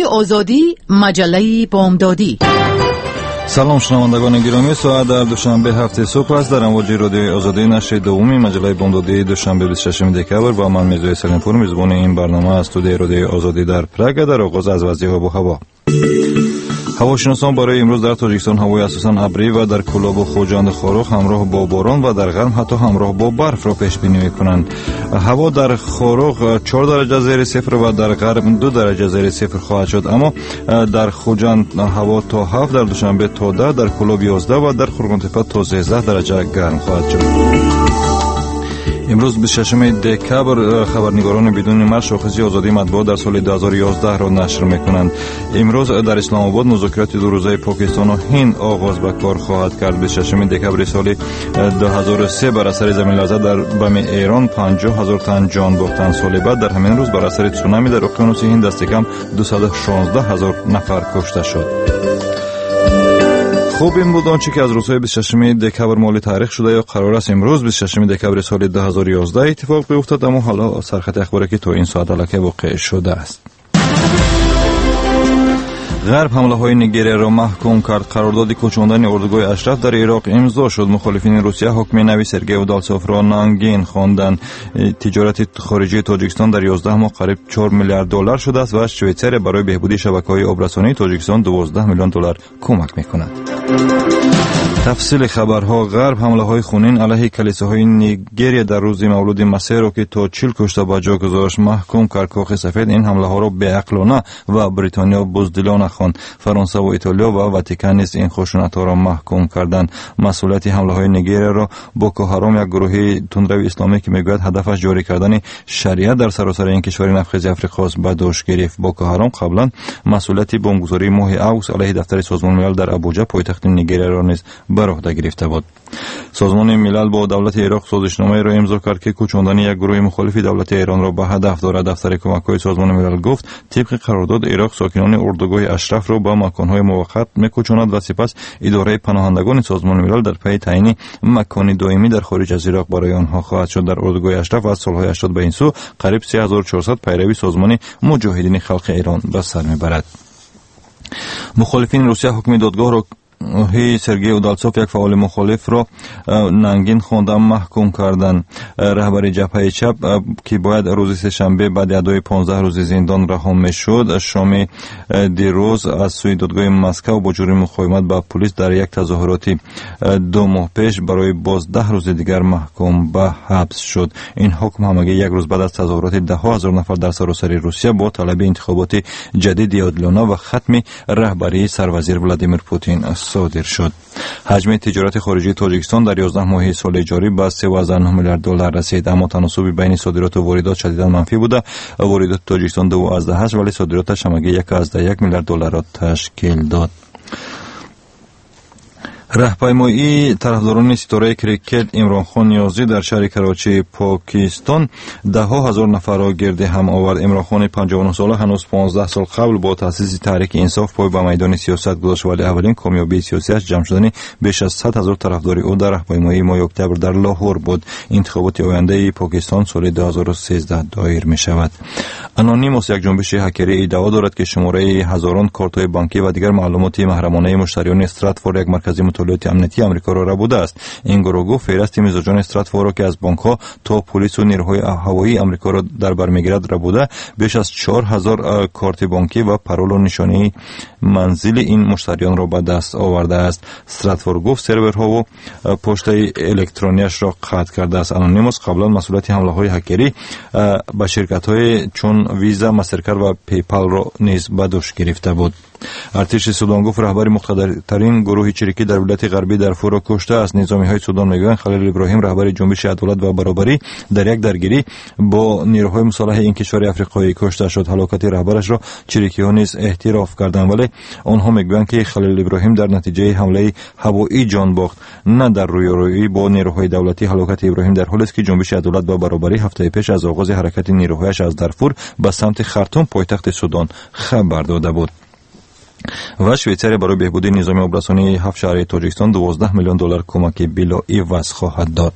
آزادی، مجله بامدادی. سلام شنوندگان گرامی، ساعت در دوشنبه هفته صبح است. در امواج رادیوی آزادی نشر دومی مجله بامدادی دوشنبه 26 دکبر و من میرزا سلیمپور میزبان این برنامه از استودیوی رادیوی آزادی در پراگ. در آغاز از وضعیت آب و هوا. هواشناسان برای امروز در تاجیکستان هوای اساساً ابری و در کلاب و خوجند خاروخ همراه با باران و در غرب حتی همراه با برف را پیش بینی می‌کنند. هوا در خاروخ 4 درجه زیر صفر و در غرب 2 درجه زیر صفر خواهد شد، اما در خوجند هوا تا 7، در دوشنبه تا 10، در کلاب 11 و در خرگانتپه تا 13 درجه گرم خواهد شد. امروز 26 دکبر خبرنگاران بدون مرز شاخصی آزادی مطبوعات در سال 2011 را نشر میکنند. امروز در اسلام آباد مذاکرات دو روزه پاکستان و هند آغاز به کار خواهد کرد. 26 دکبر سال 2003 بر اثر زمین لرزه در بم ایران 50,000 تن جان باختند. سال بعد در همین روز بر اثر تسونامی در اقیانوس هند دست کم 216,000 نفر کشته شد. خوب، این بود آنچه که از روزهای 26 دکبر مالی تاریخ شده یا قرار است امروز 26 دکبر سال 2011 اتفاق بیفتد. اما حالا سرخط اخباری که تا این ساعت الکی واقع شده است. غرب حمله‌های نیجریه را محکوم کرد. قرارداد کوچاندن اردوگاه اشرف در عراق امضا شد. مخالفین روسیه حکم نوی سرگئی اودالسوف را ننگین خواندند. تجارت خارجی تاجیکستان در 11 ماه قریب 4 میلیارد دلار شده است و شویتزر برای بهبودی شبکه‌های آبرسانی تاجیکستان 12 میلیون دلار کمک می‌کند. تفصیل خبرها. غرب حمله‌های خونین علیه کلیساهای نیجریه در روز مولود مسیح را که تا 40 کشته به جا گذاشت محکوم کرد. کاخ سفید این حمله‌ها را بی‌عقلانه و بریتانیا بزدلانه خواند. فرانسه و ایتالیا و واتیکان نیز این خشونت‌ها را محکوم کردند. مسئولیت حمله‌های نیجریه را بوکو حرام، یک گروه تندرو اسلامی که میگوید هدفش جاری کردن شریعت در سراسر این کشور نفخیز آفریقا است، به دوش گرفت. بوکو حرام قبلا مسئولیت بمبگذاری ماه اوست علیه دفتر سازمان ملل در ابوجا پایتخت نیجریه را نیز بر عهده گرفته بود. سازمان ملل با دولت عراق سازشنامه را امضا کرد که کوچاندن یک گروه مخالف دولت ایران را به هدف دارد. دفتر کمک‌های سازمان ملل گفت طبق قرارداد عراق ساکنان اردوگاه اشرف را به مکان‌های موقت می‌کوچاند و سپس اداره پناهندگان سازمان ملل در پی تعیین مکان دائمی در خارج از عراق برای آنها خواهد شد. در اردوگاه اشرف از سال‌های 80 به این سو قریب 3400 پیروی سازمان مجاهدین خلق ایران به سر می‌برد. مخالفین روسیه حکم دادگاه را سرگئی اودالسوف، یک فعال مخالف را ننگین خواندن محکوم کردند. رهبر جبهه چپ که باید روز سه‌شنبه بعد ادای 15 روز زندان رها میشد، شام دیروز از سوی دادگاه مسکو با جرم مقاومت با پلیس در یک تظاهراتی 2 ماه پیش برای باز 10 روز دیگر محکوم به حبس شد. این حکم همگی یک روز بعد از تظاهرات 10,000 نفر در سراسر روسیه با طلب انتخابات جدید عادلانه و ختم رهبری سروزیر ولادیمیر پوتین صادر شد. حجم تجارت خارجی تاجیکستان در 11 ماه سال جاری به 3.9 میلیارد دلار رسید، اما تناسب بین صادرات و واردات شدیداً منفی بوده. واردات تاجیکستان 2.8 ولی صادراتش همگی 1.1 میلیارد دلار را تشکیل داد. راهپیمایی طرفداران ستاره کریکت عمران خان نیازی در شهر کراچی پاکستان 10,000 نفر را گرد هم آورد. عمران خان 59 ساله هنوز 15 سال قبل با تأسیس تحریک انصاف پای به میدان سیاست گذاشت، ولی اولین کامیابی سیاسیش جمع شدن بیش از 100,000 طرفدار او در راهپیمایی ماه اکتبر در لاهور بود. انتخابات آینده پاکستان سال 2013 دایر می شود. انونیموس، یک جنبش هکری، ادعا دارد که شماره هزاران کارت‌های بانکی و دیگر معلومات محرمانه مشتریان استراتفورد، یک مرکز مطالعات امنیتی آمریکا را بوده است. این گروه گفت فهرست مزاجان استراتفورد که از بانک‌ها تا پلیس و نیروهای هوایی آمریکا را در بر می‌گیرد را بوده. بیش از 4000 کارت بانکی و پرول و نشانی منزل این مشتریان را به دست آورده است. استراتفورد گفت سرورها و پشت الکترونیش را قطع کرده است. انونیموس قبلا مسئولیت حمله‌های هکری به شرکت‌های چون ویزا، مسترکارد و پیپال را نیز به دوش گرفته بود. ارتش سودان گفت رهبر مقتدرترین گروه چریکی در ولایت غربی دارفور را کشته است. نظامی‌های سودان میگویند خلیل ابراهیم، رهبر جنبش عدالت و برابری، در یک درگیری با نیروهای مسلح این کشور آفریقایی کشته شد. هلاکت رهبرش را چریکی‌ها نیز اعتراف کردند، ولی آنها میگویند که خلیل ابراهیم در نتیجه حمله هوایی جان باخت، نه در رویارویی با نیروهای دولتی. هلاکت ابراهیم در حالی است که جنبش عدالت و برابری هفته پیش از آغاز حرکت نیروهایش از دارفور به سمت خرطوم پایتخت سودان خبر داده بود. و شویتزر برای بهبودی نظام آبرسانی 7 شهر تاجیکستان 12 میلیون دلار کمک بلا عوض خواهد داد.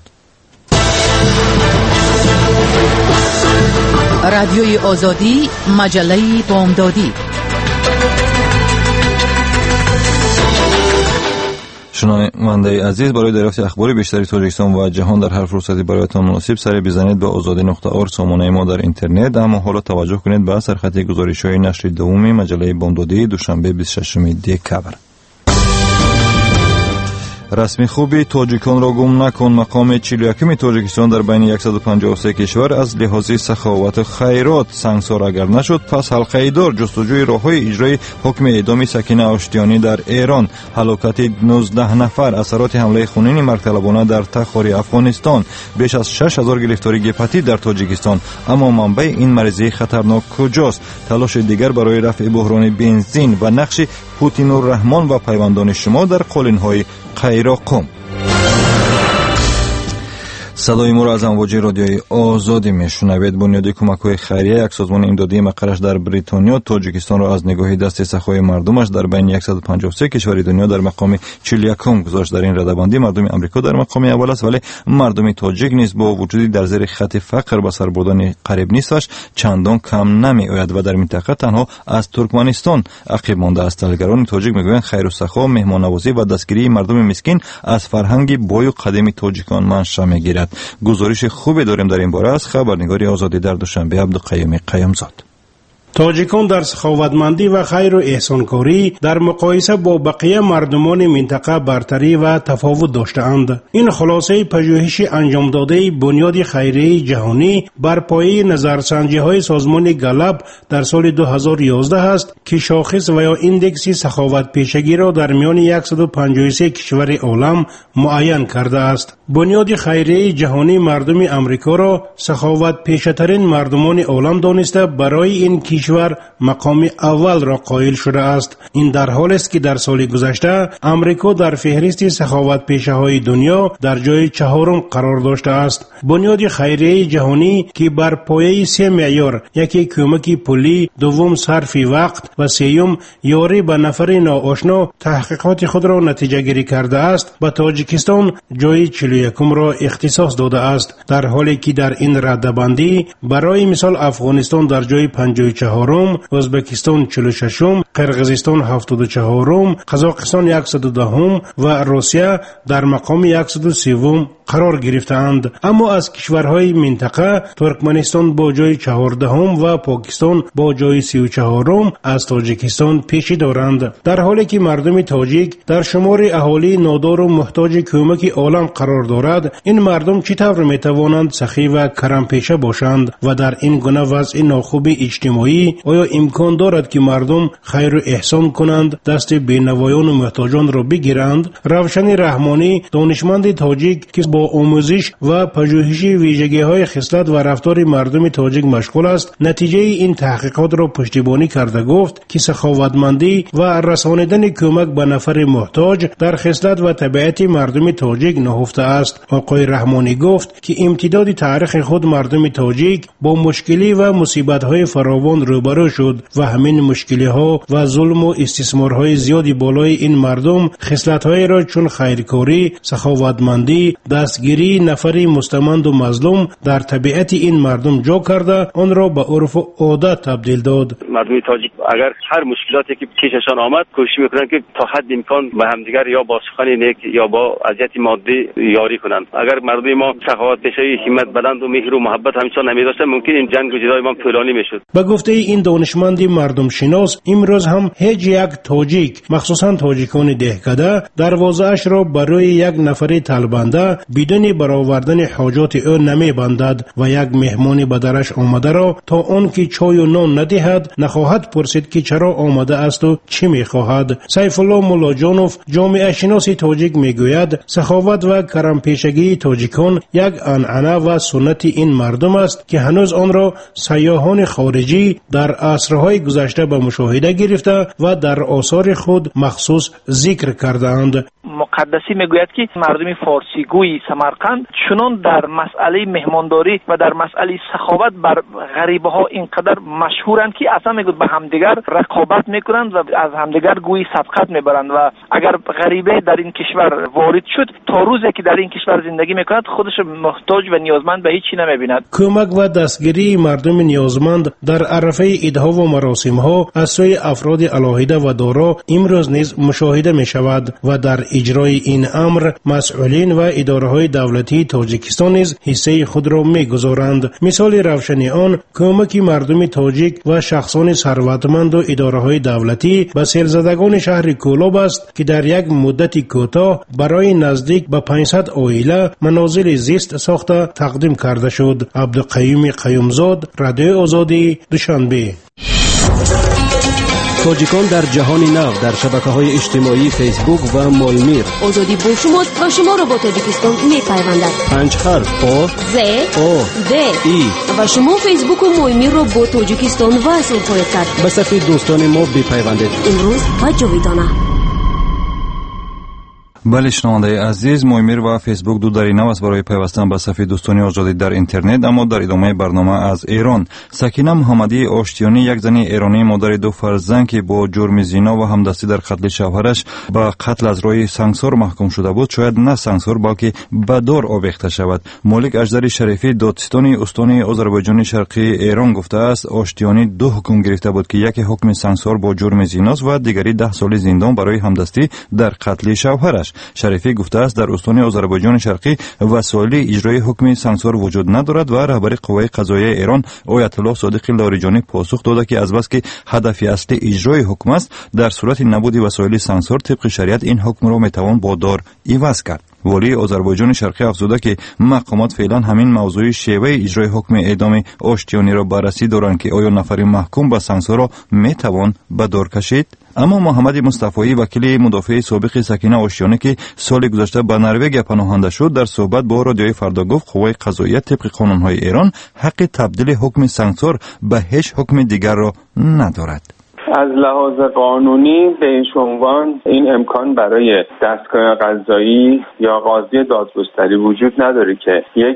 رادیوی آزادی، مجله بامدادی. شنونده عزیز، برای دریافت اخبار بیشتری تاجیکستان و جهان در هر فرصتی برایتان مناسب سری بزنید به azadi.org سامانه ما در اینترنت. اما حالا توجه کنید به سرخط گزارش‌های نشر دوم مجله بامدادی دوشنبه 26 دکبر. رسمی خوبی تاجیکان را گم نکن. مقام 41 تاجیکستان در بین 153 کشور از لحاظ سخاوت و خیرات سنگسار اگر نشد، پس حلقه دار جستجوی راه‌های اجرای حکم اعدام سکینه آشتیانی در ایران، هلاکت 19 نفر، اثرات حمله خونین مرگ‌طلبانه در تخاری افغانستان، بیش از 6000 گرفتاری هپاتیت در تاجیکستان. اما منبع این مریضی خطرناک کجاست؟ تلاش دیگر برای رفع بحران بنزین و نقش پوتین الرحمن و پیوندان شما در قالین‌های قیراقم. صدای ما را از امواج رادیوی آزادی میشنوید. بنیاد کمک‌های خیریه، یک سازمان امدادی مقرش در بریتانیا، تاجیکستان را از نگاه دست سخای مردمش در بین 153 کشور دنیا در مقام 41 گذاشت. در این رده‌بندی مردم امریکا در مقام اول است، ولی مردم تاجیک نیز با وجودی در زیر خط فقر به سر بردن قریب نیستش چندان کم نمی‌آید و در منطقه تنها از ترکمنستان عقب مانده است. تحلیلگران تاجیک میگویند خیر و سخا، مهمان‌نوازی و دستگیری مردم مسکین از فرهنگ بای و قدیم تاجیکان منشأ می‌گیرد. گزارش خوبی داریم در این باره از خبرنگار آزادی در دوشنبه عبدالقیوم قیامزاد. تاجیکان در سخاوتمندی و خیر و احسانکاری در مقایسه با بقیه مردمان منطقه برتری و تفاوت داشته‌اند. این خلاصه پژوهش انجام داده بنیاد خیریه جهانی بر پایه نظرسنجی‌های سازمان گالوپ در سال 2011 است که شاخص و یا ایندکس سخاوت پیشگی را در میان 153 کشور عالم معین کرده است. بنیاد خیریه جهانی مردم امریکا را سخاوت پیشترین مردمان عالم دانسته برای این کشور مقام اول را قائل شده است. این در حالی است که در سال گذشته امریکا در فهرست سخاوت پیشه های دنیا در جای 4 قرار داشته است. بنیاد خیریه جهانی که بر پایه 3 معیار، یکی کمک پولی، دوم صرف وقت و سوم یاری به نفر ناآشنا تحقیقات خود را نتیجه گیری کرده است، به تاجیکستان جای 41 را اختصاص داده است، در حالی که در این رده‌بندی برای مثال افغانستان در جای 54م، ازبکستان 46م، قرقیزستان 74م، قزاقستان 110م و روسیه در مقام 103م قرار گرفتند. اما از کشورهای منطقه ترکمنستان با جای 14م و پاکستان با جای 34م از تاجیکستان پیشی دارند، در حالی که مردم تاجیک در شمار اهالی نادار و محتاج کمک عالم قرار دارد. این مردم چطور میتوانند سخی و کرم پیشه باشند و در این گونه وضع ناخوب اجتماعی آیا امکان دارد که مردم خیر و احسان کنند، دست بینوایان و محتاجان را بگیرند؟ روشن رحمانی، دانشمند تاجیک که با آموزش و پژوهش ویژگی‌های خصلت و رفتار مردم تاجیک مشغول است، نتیجه این تحقیقات را پشتیبانی کرده گفت که سخاوتمندی و رسانیدن کمک به نفر محتاج در خصلت و طبیعت مردم تاجیک نهفته است. آقای رحمانی گفت که امتداد تاریخ خود مردم تاجیک با مشکلی و مصیبت‌های فراوان روبرو شد و همین مشکلی‌ها و ظلم و استثمارهای زیادی بالای این مردم خصلت‌های را چون خیرکاری، سخاوتمندی، دستگیری نفری مستمند و مظلوم در طبیعت این مردم جا کرده آن را به عرف و عادت تبدیل داد. مردم تاجیک اگر هر مشکلاتی که پیششان آمد کوشش میکنند که تا حد امکان به همدیگر یا با سخن نیک یا با اذیت مادی یاری کنند. اگر مردم ما سخاوت پیشه‌ای، همت بلند و مهر و محبت همیشه نمی‌داشتند، ممکن این جنگ و جدای ما طولانی میشد. به گفته این دانشمند مردم شناس، امروز هم هیچ یک تاجیک، مخصوصا تاجیکان دهکده، دروازه‌اش را برای یک نفر طلبنده بدون برآوردن حاجات او نمی‌بندد و یک مهمان به درش آمده را تا آن که چای و نان ندهد نخواهد پرسید که چرا آمده است و چی می‌خواهد. سیف الله مولاجانوف، جامعه شناس تاجیک میگوید سخاوت و کرم پیشگی تاجیکان یک عنعنه و سنت این مردم است که هنوز آن را سیاحان خارجی در عصرهای گذشته به مشاهده گرفته و در آثار خود مخصوص ذکر کردند. مقدسی میگوید که مردم فارسیگوی سمرقند چنان در مسئله مهمانداری و در مسئله سخاوت بر غریبه ها اینقدر مشهورند که اصلا میگوید به همدیگر رقابت میکنند و از همدیگر گویی سبقت میبرند و اگر غریبه در این کشور وارد شد تا روزی که در این کشور زندگی میکند خودش محتاج و نیازمند به هیچی نمیبیند. کمک و دستگیری مردم نیازمند در عرف اضافه ایدها و مراسم ها از سوی افراد علاهیده و دارا امروز نیز مشاهده می شود و در اجرای این امر مسئولین و اداره های دولتی تاجیکستان نیز حصه خود را می گذارند. مثال روشن آن کمک مردم تاجیک و شخصان ثروتمند و اداره های دولتی به سیلزدگان شهر کولاب است که در یک مدت کوتاه برای نزدیک به 500 عائله منازل زیست ساخته تقدیم کرده شد. عبدالقیوم قیومزاد، رادیو آزادی، دوشنبه. تاجیکان در جهان نو در شبکه‌های اجتماعی فیسبوک و مولمیر. آزادی با شماست و شما را با تاجیکستان می‌پیوندد. 5 حرف آ ز او د ای و شما فیسبوک و مولمیر را با تاجیکستان وصل خواهید کرد. به صفحه دوستان ما بپیوندید. امروز و جاویدانه. بله شنونده عزیز، مویمیر و فیسبوک دو دری نو است برای پیوستن به صفحه دوستانی آزادی در اینترنت. اما در ادامه برنامه از ایران، سکینه محمدی آشتیانی، یک زن ایرانی مادر دو فرزند که با جرم زنا و همدستی در قتل شوهرش به قتل از روی سنگسار محکوم شده بود، شاید نه سنگسار بلکه به دار آویخته شود. مالک اژدر شریفی دادستانی استان آذربایجان شرقی ایران گفته است آشتیانی 2 حکم گرفته بود که یکی حکم سنگسار با جرم زنا و دیگری 10 سال زندان برای همدستی در قتل شوهرش. شریفی گفته است در استان آذربایجان شرقی وسایل اجرای حکم سنگسار وجود ندارد و رهبر قوه قضاییه ایران آیت الله صادق لاریجانی پاسخ داده که از بس که هدف اصلی اجرای حکم است، در صورت نبود وسایل سنگسار طبق شریعت این حکم را میتوان با دار عوض کرد. ولی آذربایجان شرقی افزوده که مقامات فعلا همین موضوع شیوه اجرای حکم اعدام آشتیانی را بررسی دارند که آیا نفر محکوم به سنگسار را میتوان به دار کشید. اما محمد مصطفی وکیل مدافع سابق سکینه آشتیانی که سال گذشته به نروژ پناهنده شد، در صحبت با رادیوی فردا گفت قوه قضاییه طبق قانون‌های ایران حق تبدیل حکم سنگسار به هیچ حکم دیگر را ندارد. از لحاظ قانونی به این عنوان این امکان برای دستگاه قضایی یا قاضی دادگستری وجود نداره که یک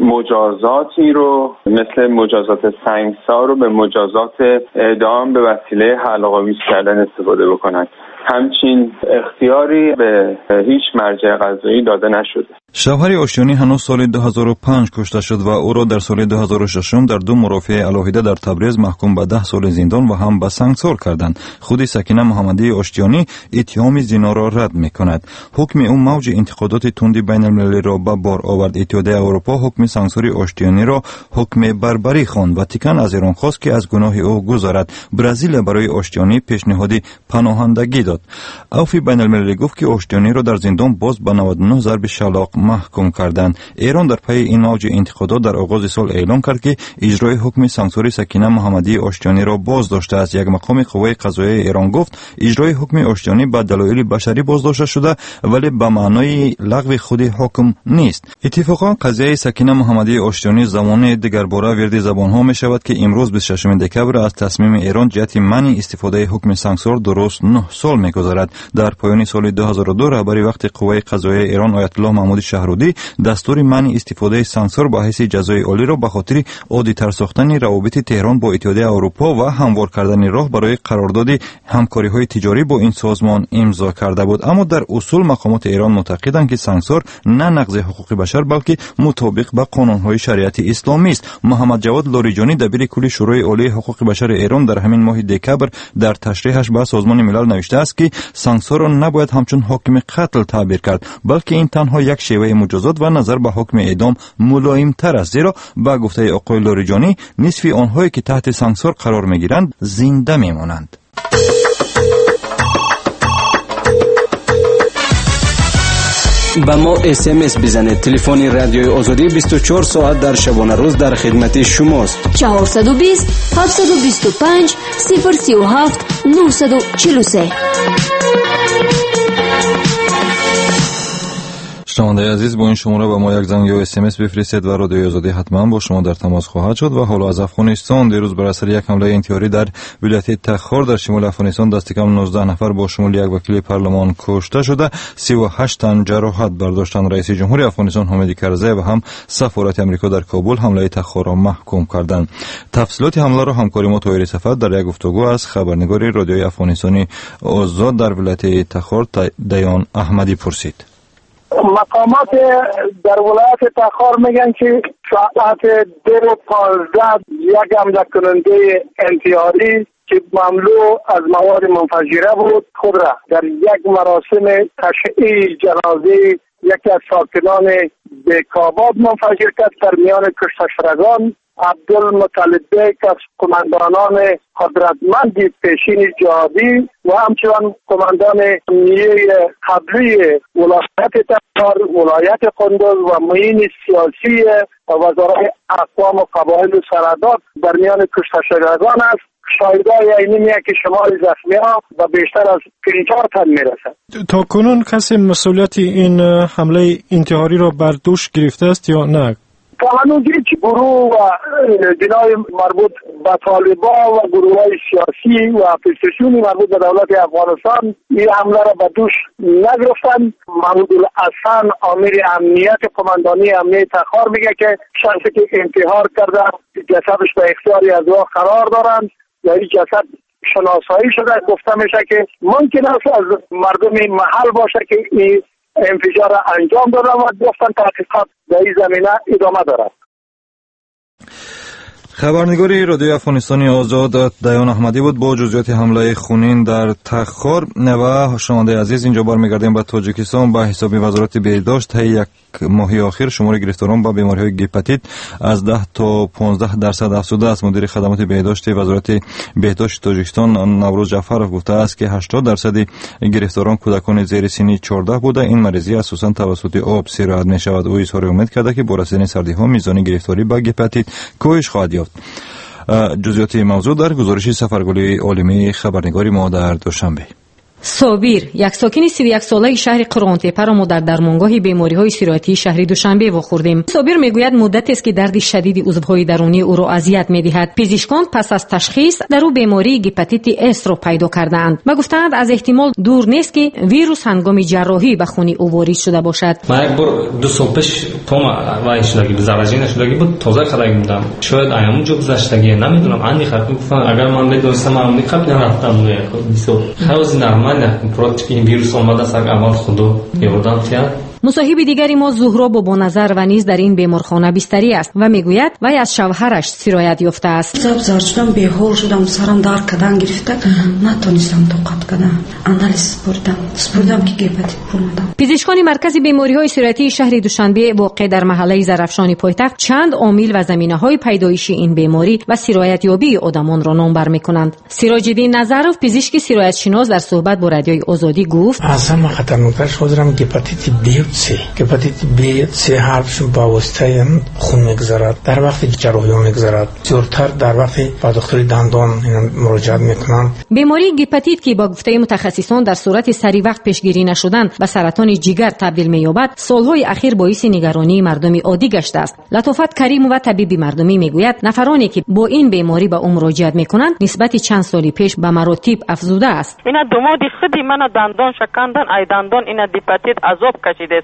مجازاتی رو مثل مجازات سنگسار رو به مجازات اعدام به وسیله حلق آویز کردن استفاده بکنن. همچین اختیاری به هیچ مرجع قضایی داده نشده. شوهر آشتیانی هنوز سال 2005 کشته شد و او را در سال 2006 در 2 مرافع علاهیده در تبریز محکوم به 10 سال زندان و هم به سنگسار کردند. خود سکینه محمدی آشتیانی اتهام زنا را رد می‌کند. حکم او موج انتقادات تند بین المللی را به بار آورد. اتحادیه اروپا حکم سنگساری آشتیانی را حکم بربری خواند. واتیکان از ایران خواست که از گناه او گذرد. برزیل برای آشتیانی پیشنهاد پناهندگی داد. عفو بین المللی گفت که آشتیانی را در زندان باز به 99 ضرب شلاق محکوم کردند. ایران در پی این موج انتقادات در آغاز سال اعلام کرد که اجرای حکم سنگساری سکینه محمدی آشتیانی را باز داشته است. یک مقام قوه قضاییه ایران گفت اجرای حکم آشتیانی به دلایل بشری بازداشته شده ولی به معنای لغو خود حکم نیست. اتفاقا قضیه سکینه محمدی آشتیانی زمان دیگرباره وارد زبانها می شود که امروز 26 دکبر از تصمیم ایران جهت منع استفاده حکم سنگسار درست 9 سال می‌گذرد. در پایان سال 2002 رهبر وقت قوه قضاییه ایران آیت الله محمود شهرودی دستور منع استفاده سنگسار با حیث جزای عالی را به خاطر عادی‌تر ساختن روابط تهران با اتحادیه اروپا و هموار کردن راه برای قرارداد همکاری‌های تجاری با این سازمان امضا کرده بود. اما در اصول مقامات ایران معتقدند که سنگسار نه نقض حقوق بشر بلکه مطابق با قانون‌های شریعت اسلامی است. محمد جواد لاریجانی دبیر کل شورای عالی حقوق بشر ایران در همین ماه دکبر در تشریحش به سازمان ملل نوشته است که سنگسار را نباید همچون حکم قتل تعبیر کرد بلکه این تنها یک شیوه مجازات و نظر به حکم اعدام ملایم تر است، زیرا با گفته آقای لاریجانی نصف آنهایی که تحت سنگسار قرار میگیرند زنده میمانند. با ما SMS بزنید. تلفن رادیوی آزادی 24 ساعت در شبانه روز در خدمت شماست. 420 725 037 943. شنونده عزیز، با این شماره به ما یک زنگ یا SMS بفرستید و رادیوی آزادی حتما با شما در تماس خواهد شد. و حالا از افغانستان، دیروز بر اثر یک حمله انتحاری در ولایت تخار در شمال افغانستان دست کم 19 نفر با شمول یک وکیل پارلمان کشته شده، 38 تن جراحت برداشتند. رئیس جمهوری افغانستان حامد کرزی و هم سفارت امریکا در کابل حمله تخار را محکوم کردند. تفصیلات حمله را همکار ما طاهر صفت در یک گفتگو از خبرنگار رادیوی افغانستانی آزاد در ولایت تخار دیان احمدی پرسید. مقامات در ولایت تخار میگن که ساعت 2:15 یک حمله کننده انتحاری که مملو از مواد منفجره بود خود را در یک مراسم تشییع جنازه یکی از ساکنان بیکاباد منفجر کرد. در میان کشته شدگان عبدالمطلب بیک از قماندانان قدرتمند پیشین جهادی و همچنان قماندان نیروی قبلی ولایت تخار، ولایت قندوز و معین سیاسی وزارت اقوام و قبایل و سرحدات در میان کشته شدگان است. شاهدای اینی میگه که شمار زخمی ها و بیشتر از 4 تن میرسد. تا کنون کسی مسئولیت این حمله انتحاری را بر دوش گرفته است یا نه؟ تا هنوز هیچ گروه و جنای مربوط به طالبان و گروه های سیاسی و اپوزیسیونی مربوط به دولت افغانستان این حمله را به دوش نگرفتند. محمود الحسن امیر امنیت قماندانی امنیت تخار میگه که شخصی که انتحار کرده جسدش به اختیار ازوا قرار دارند یا این جسد شناسایی شده. گفته میشه که ممکن است از مردم محل باشه که این انفجار را انجام داده و گفتن تحقیقات در این زمینه ادامه دارد. خبرنگاری رادیوی افغانستانی آزاد دیان احمدی بود با جزئیات حمله خونین در تخار. و شنونده عزیز اینجا برمیگردیم به تاجیکستان. به حساب وزارت بهداشت تا یک ماهی آخر شمار گرفتاران با بیماری‌های گپاتیت از 10 تا 15% افزوده است. مدیر خدمات بهداشت وزارت بهداشت تاجیکستان نوروز جعفرov گفته است که 80% گرفتاران کودکان زیر سن 14 بوده. این مریضی اساساً توسط آب سرایت می‌شود. او اظهار امید کرده که با رسیدن سردی‌ها میزان گرفتاری با گپاتیت کاهش خواهد یافت. جزئیات موضوع در گزارش سفرگلی عالمی خبرنگاری ما در دوشنبه. صابیر، یک ساکن 31 ساله شهر قرغان‌تپه را ما در درمانگاه بیماری‌های سرایتی شهری دوشنبه واخوردیم. صابیر میگوید مدتی است که درد شدید عضوهای درونی او را اذیت می‌دهد. پزشکان پس از تشخیص در او بیماری گپاتیت اس را پیدا کردند و گفتند از احتمال دور نیست که ویروس هنگام جراحی به خون او وارد شده باشد. من یک بار 2 سال پیش وای شدگی زراجین شدگی بود تازه خدای بودم. شاید ایام جو گذشتگی نمیدونم عندي خرطوم گفتن اگر من بدونستم من قبل رفتم یک بیسو خلاص نرمال این ویروس آمده سگ اول خودو یادم کرد. مصاحب دیگری ما زهرا با نظر و نیز در این بیمارخانه بستری است و میگوید وی از شوهرش سرایت یافته است. زار شدم بی‌حال شدم سرم درد کردن گرفته نتونستم طاقت کنم آنالیز بردم که گپاتیت بودم. پزشکان مرکز بیماری‌های سرایتی شهر دوشنبه واقع در محله زرافشان پایتخت چند عامل و زمینه‌های پیدایش این بیماری و سرایت یابی آدمان را نام بر می‌کنند. سراج‌الدین نظرov پزشک سرایت شناس در صحبت با رادیوی آزادی گفت از همه خطرناکترش حاضرم گپاتیت بی گپاتیت بی سی حرفشون با واسطه خون میگذرد در وقتی که جراحی میگذرد زورتر در وقتی با دکتر دندان مراجعه میکنن. بیماری گپاتیت که با گفته متخصصان در صورت سری وقت پیشگیری نشدن به سرطان جگر تبدیل مییابد سالهای اخیر باعث نگرانی مردم عادی گشته است. لطافت کریم و طبیب مردمی میگوید نفرانی که با این بیماری به مراجعه میکنند نسبت چند سالی پیش به مراتب افزوده است. اینا دمادی خودی من دندان شکندن ای دندان اینا گپاتیت عذاب کشیده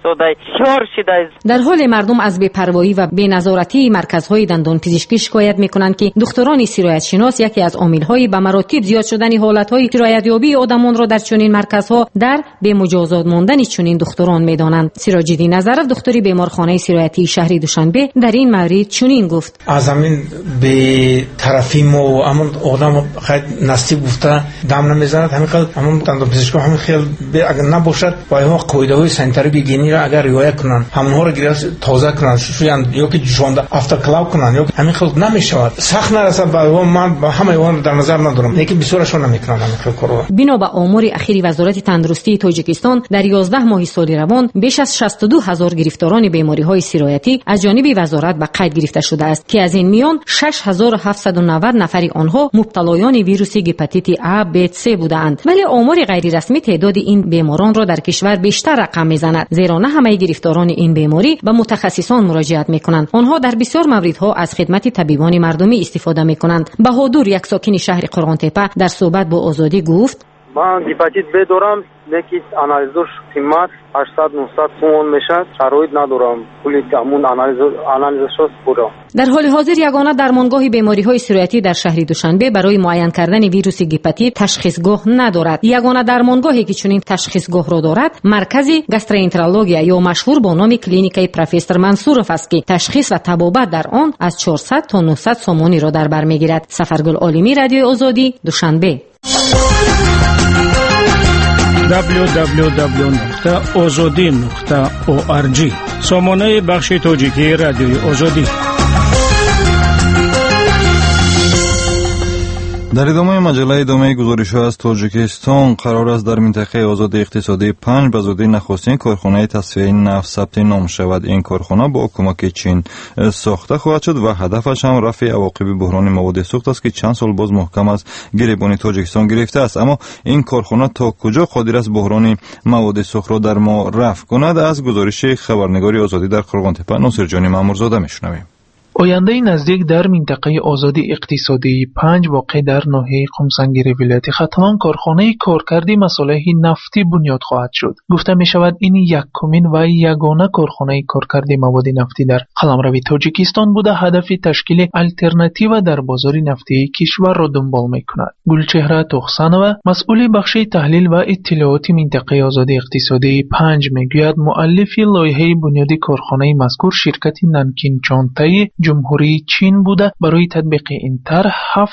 در حال مردم از بی‌پروایی و بی‌نظارتی مرکزهای دندان پزشکی شکایت می‌کنند که دکتران سرایت شناس یکی از عامل‌های به مراتب زیاد شدن حالت‌های سرایت یابی آدمان را در چنین مرکزها در بی‌مجازات ماندن چنین دکتران می‌دانند. سراج‌الدین نظرov دکتری بیمارخانه سرایتی شهری دوشنبه در این مورد چنین گفت: از همین به طرفی ما همون آدم خیلی نصیب گفته دم نمیزند همون دندان پزشکا همین خیلی اگر نباشد با اینها قاعده‌های سانیتاری بیگینی را اگر رعایت کنن همونها رو گیرس تازه کنن شویند یا که جوشانده افتر کلاو کنن یا همین خلق نمیشود سخت نرسد با من با همه اون در نظر ندارم یکی بسیارشون نمیکنن همین کارو. بنا به آمار اخیر وزارت تندرستی تاجیکستان در 11 ماه سال روان بیش از 62,000 گرفتاران بیماری‌های سرایتی از جانب وزارت به قید گرفته شده است که از این میان 6790 نفری آنها مبتلایان ویروس گپاتیت A B C بودند. ولی آمار غیر رسمی تعداد این بیماران را در کشور بیشتر رقم میزند زیرا نه همه گرفتاران این بیماری به متخصصان مراجعت میکنند. آنها در بسیار موردها از خدمت طبیبان مردمی استفاده میکنند. بهادر یک ساکن شهر قرغان‌تپه در صحبت با آزادی گفت: من دیپاتیت ب دارم، لیکن آنالیزش قیمت 800-900 تومان میشه. شرایط ندارم پولی همون آنالیزش پورا. در حال حاضر یگانه درمانگاه بیماری‌های سرایتی در شهر دوشنبه برای معاین کردن ویروس هپاتیت تشخیصگاه ندارد. یگانه درمانگاهی که چنین تشخیصگاه را دارد مرکز گاستروانترولوژی یا مشهور با نام کلینیکای پروفسور منصورов است که تشخیص و طبابت در آن از 400 تا 900 سومانی را در بر میگیرد. سفرگل عالمی، رادیوی آزادی، دوشنبه. www.azadi.org سامانه بخش تاجیکی رادیوی آزادی. در ادامه مجله ادامه گزارش‌ها از تاجیکستان قرار است در منطقه آزاد اقتصادی 5 به زودی نخستین کارخانه تصفیه نفت ثبت نام شود. این کارخانه با کمک چین ساخته خواهد شد و هدفش هم رفع عواقب بحران مواد سوخت است که چند سال باز محکم از گریبان تاجیکستان گرفته است. اما این کارخانه تا کجا قادر است بحران مواد سوخت را در ما رفع کند؟ از گزارش خبرنگاری آزادی در قرغانتپه ناصرجانی مامورزاده میشنویم. آینده نزدیک در منطقه آزادی اقتصادی 5 واقع در ناحیه قمسنگیر ولایت ختلان کارخانه کارکردی مصالح نفتی بنیاد خواهد شد. گفته می شود این یکمین و یگانه کارخانه کارکردی مواد نفتی در قلمرو تاجیکستان بوده هدف تشکیل الترناتیو در بازار نفتی کشور را دنبال می کند. گلچهره توخسانова مسئول بخش تحلیل و اطلاعات منطقه آزادی اقتصادی 5 میگوید مؤلف لایحه بنیادی کارخانه مذکور شرکت نانکین چانتای جمهوری چین بوده برای تطبیق این طرح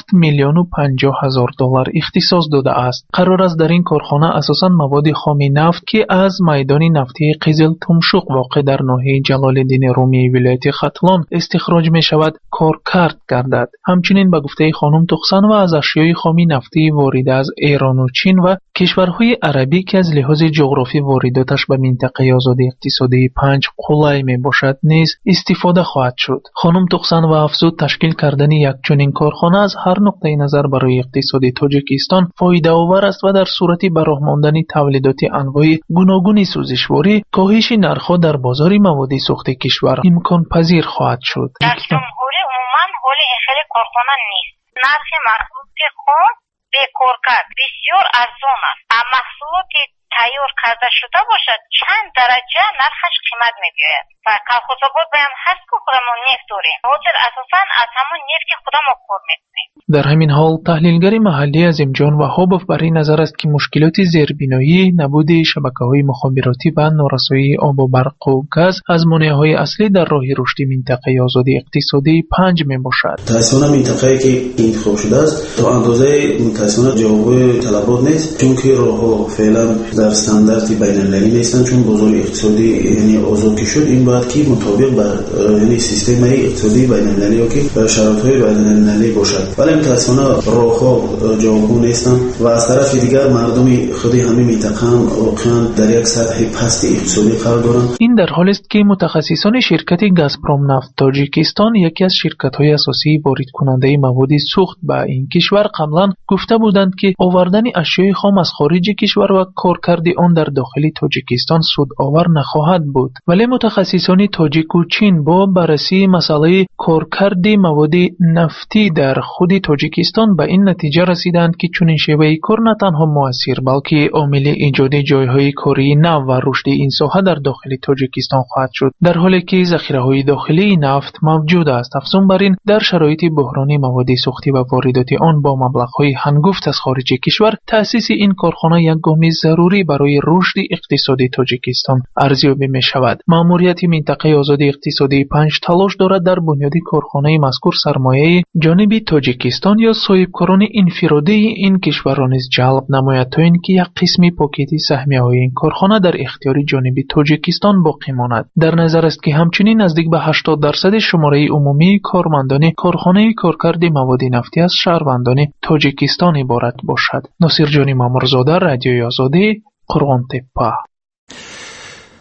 7,050,000 دلار اختصاص داده است. قرار است در این کارخانه اساساً مواد خام نفت که از میدان نفتی قزل تمشوق واقع در ناحیه جلال‌الدین رومی ولایت ختلان استخراج می شود کارکرد گردد. همچنین به گفته خانم توخسانова از اشیای خام نفتی وارد از ایران و چین و کشورهای عربی که از لحاظ جغرافی وارداتش به منطقه آزادی اقتصادی 5 قلای می باشد نیز استفاده خواهد شد. خانم توخسانova افزود تشکیل کردن یک چنین کارخانه از هر نقطه نظر برای اقتصاد تاجیکستان فایده آور است و در صورت براه ماندن تولیدات انواع گوناگون سوزشواری کاهش نرخ‌ها در بازار مواد سوخت کشور امکان پذیر خواهد شد. در جمهوری عموما حال خیلی کارخانه نیست. نرخ مربوط به خام به کارکرد بسیار ارزان است. محصولاتی تیار کرده شده باشد چند درجه نرخش قیمت می‌بیاید و کالخوزآباد باید هست که خودمون نفت داریم. حاضر اساساً از همون نفت خودمون کار می‌کنیم. در همین حال تحلیلگر محلی عظیمجان وهابov بر این نظر است که مشکلات زیربنایی، نبود شبکه‌های مخابراتی و نارسایی آب و برق و گاز از مانع‌های اصلی در راه رشد منطقه آزادی اقتصادی 5 میباشد. متأسفانه منطقه‌ای که انتخاب شده است تا اندازه متأسفانه جواب طلبات نیست، چون که راه‌ها فعلا در استاندارد بین‌المللی نیستن. چون بازار اقتصادی یعنی آزاد که شد این باید که مطابق با یعنی سیستم اقتصادی بین‌المللی و که شرایط‌های بین‌المللی باشد. ولی متأسفانه راه‌ها جوابگو نیستن و از طرف دیگر مردم خود همین منطقه هم واقعا در یک سطح پست اقتصادی قرار دارند. این در حالی است که متخصصان شرکت گازپروم نفت تاجیکستان یکی از شرکت‌های اساسی وارد کننده مواد سوخت به این کشور قبلا گفته بودند که آوردن اشیاء خام از خارج کشور و کارکرد آن در داخل تاجیکستان سودآور نخواهد بود. ولی متخصصان تاجیک و چین با بررسی مسئله کارکرد مواد نفتی در خود تاجیکستان به این نتیجه رسیدند که چنین شیوه کار نه تنها موثر بلکه عامل ایجاد جایهای کاری نو و رشد این ساحه در داخل تاجیکستان خواهد شد، در حالی که ذخیره‌های داخلی نفت موجود است. افزون بر این در شرایط بحرانی مواد سوختی و واردات آن با مبلغ‌های هنگفت از خارج کشور تأسیس این کارخانه یک گام ضروری برای رشد اقتصادی تاجیکستان ارزیابی می شود. ماموریت منطقه آزادی اقتصادی 5 تلاش دارد در بنیاد کارخانه مذکور سرمایه جانب تاجیکستان یا صاحبکاران انفرادی این کشور را نیز جلب نماید تا اینکه یک قسمی پاکت سهمیه‌های این کارخانه در اختیار جانب تاجیکستان باقی ماند. در نظر است که همچنین نزدیک به 80% شماره عمومی کارمندان کارخانه کارکرد مواد نفتی از شهروندان تاجیکستان عبارت باشد. ناصرجانی مامورزاده، رادیوی آزادی، قرغانتپه.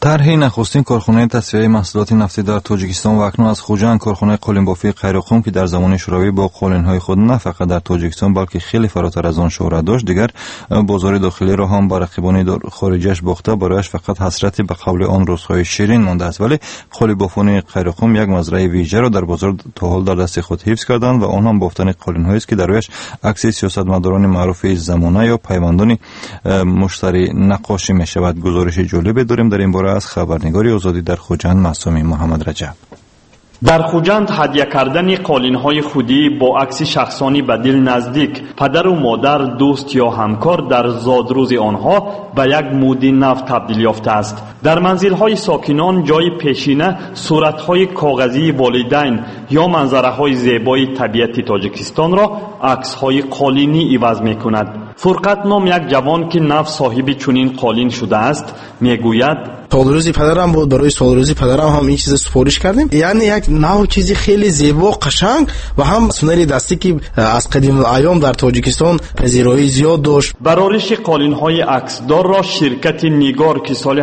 طرح نخستین کارخانه تصفیه محصولات نفتی در تاجیکستان و اکنون از خوجند کارخانه قالین‌بافی قیراقم که در زمان شوروی با قالین‌های خود نه فقط در تاجیکستان بلکه خیلی فراتر از آن شهرت داشت، دیگر بازار داخلی را هم با رقیبان خارجیش باخته، برایش فقط حسرتی به قول آن روزهای شیرین مانده است. ولی قالی‌بافان قیراقم یک مزرعه ویژه را در بازار تا حال در دست خود حفظ کردند و آن هم بافتن قالین‌هایی است که در رویش عکس سیاستمداران معروف زمانه یا پیوندان مشتری نقاشی می‌شود. گزارش جالب داریم در این باره از خبرنگاری آزادی در خوجند معصومی محمد رجب. در خوجند هدیه کردن قالین‌های خودی با عکس شخصانی به دل نزدیک، پدر و مادر، دوست یا همکار در زادروز آنها به یک مود نو تبدیل یافته است. در منزل‌های ساکنان جای پیشینه صورت‌های کاغذی والدین یا منظره‌های زیبای طبیعت تاجیکستان را عکس‌های قالینی عوض می‌کند. فرقت نام یک جوان که نو صاحب چنین قالین شده است میگوید: سالروزی پدرم بود، برای سالروزی پدرم هم این چیز سفارش کردیم. یعنی یک نوع چیزی خیلی زیبا، قشنگ و هم سنری دستی که از قدیم ایام در تاجیکستان پذیرایی زیاد داشت. برآورش قالین‌های عکسدار را شرکت نیگار که سال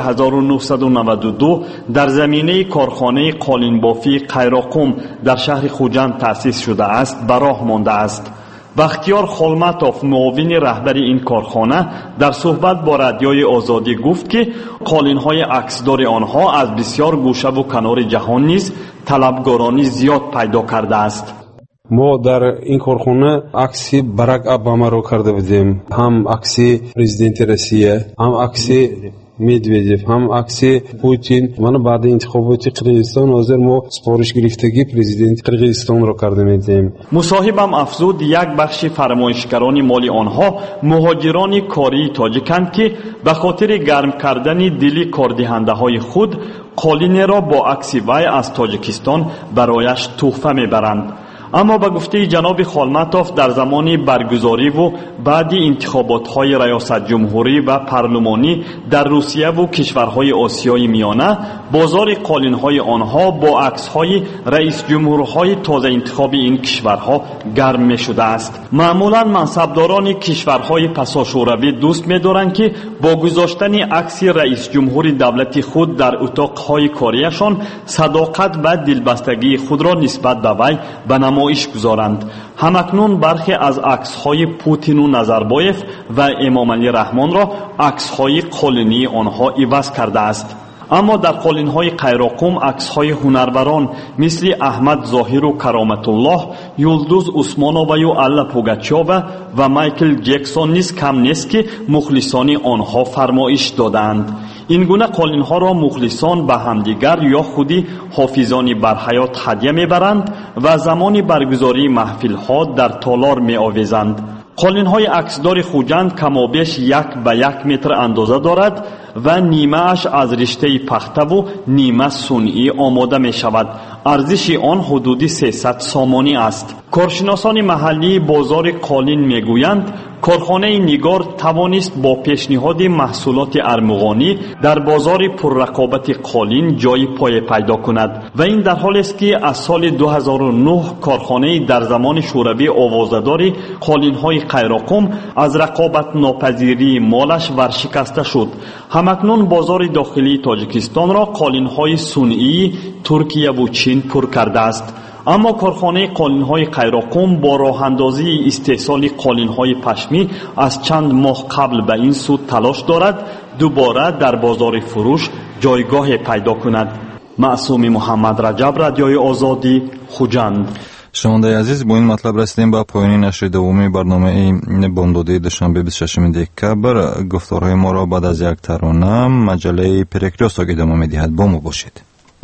1992 در زمینه کارخانه قالین‌بافی قیراقم در شهر خوجند تأسیس شده است به راه مانده است. بختیار خولمتوف، معاون رهبر این کارخانه، در صحبت با رادیوی آزادی گفت که قالین‌های عکسدار آنها از بسیار گوشه و کنار جهان نیز طلبگارانی زیاد پیدا کرده است. ما در این کارخانه عکس براک اوباما رو کرده بودیم، هم عکس پرزیدنت روسیه، هم عکس медведев، هم عکس پوتین. من بعد انتخابات قرقیزستان حاضر ما سفارش گرفتگی پرزیدنت قرقیزستان را کرده می‌ایم. مصاحبم افزود یک بخش فرمایشگران مالی آنها مهاجران کاری تاجیکند که به خاطر گرم کردن دل کاردهنده‌های خود قالین را با عکس وی از تاجیکستان برایش تحفه میبرند. اما به گفته جناب خولمتوف در زمان برگزاری و بعد انتخابات‌های ریاست جمهوری و پارلمانی در روسیه و کشورهای آسیای میانه بازار قالین‌های آنها با عکس‌های رئیس جمهورهای تازه انتخابی این کشورها گرم می‌شده است. معمولاً منصبداران کشورهای پساشوروی دوست می‌دارند که با گذاشتن عکس رئیس جمهور دولت خود در اتاق‌های کاریشان صداقت و دلبستگی خود را نسبت به وی به نمایش گذارند. همکنون برخی از عکس‌های پوتین و نظربایف و امام علی رحمان را عکس‌های قالینی آنها عوض کرده است. اما در قالین‌های قیراقم عکس‌های هنروران مثل احمد ظاهر و کرامت الله، یلدوز عثمانووا و الا پوگاچووا و مایکل جکسون نیز کم نیست که مخلصان آنها فرمایش دادند. این گونه قالین‌ها را مخلصان به همدیگر یا خودی حافظان برحیات هدیه میبرند و زمان برگزاری محفل‌ها در تالار میآویزند. قالین‌های عکسدار خوجند کمابیش 1 به 1 متر اندازه دارد و نیمه اش از رشته پخته و نیمه صنعی آماده می شود. ارزش آن حدود 300 سامانی است. کارشناسان محلی بازار قالین می گویند کارخانه نیگار توانست با پیشنهاد محصولات ارمغانی در بازار پررقابت قالین جای پای پیدا کند و این در حالی است که از سال 2009 کارخانه در زمان شوروی آوازه‌دار قالین‌های قیراقم از رقابت ناپذیری مالش ورشکسته شد. همکنون بازار داخلی تاجیکستان را قالین‌های صنعی ترکیه و چین پر کرده است. اما کارخانه قالین‌های قیراقم با راه اندازی استحصال قالین‌های پشمی از چند ماه قبل به این سو تلاش دارد دوباره در بازار فروش جایگاه پیدا کند. معصوم محمد رجب، رادیوی آزادی، خوجند. شنوندگان عزیز، با این مطلب رسیدیم به پایان نشر دومی برنامه بامدادی دوشنبه 26 دکتبر. گفتارهای ما را بعد از یک ترانه مجله پرکریاس ادامه می‌دهد. با ما باشید.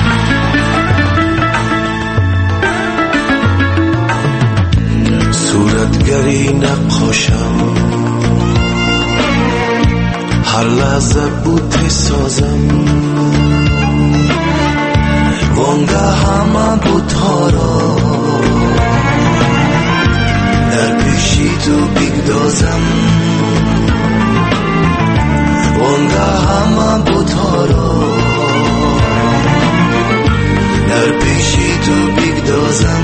صورتگری نقاشم، هر لحظه بوته سازم، وانگه همه بوتها را در پیشی تو بگدازم، وانگه همه بوتها را در پیشی تو بگدازم.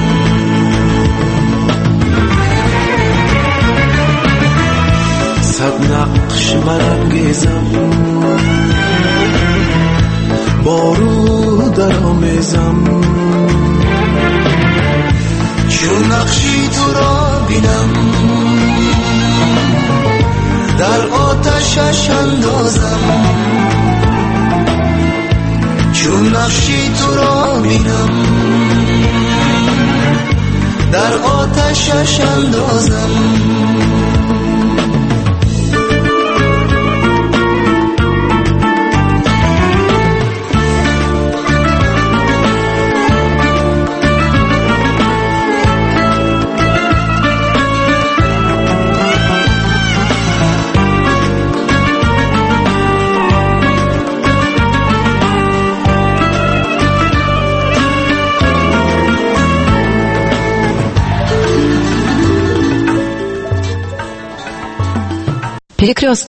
صد نقش برانگیزم، بارو در آمیزم چون نقشی تو را بینم در آتشش اندازم چون نقشی تو را بینم در آتشش اندازم Перекресток.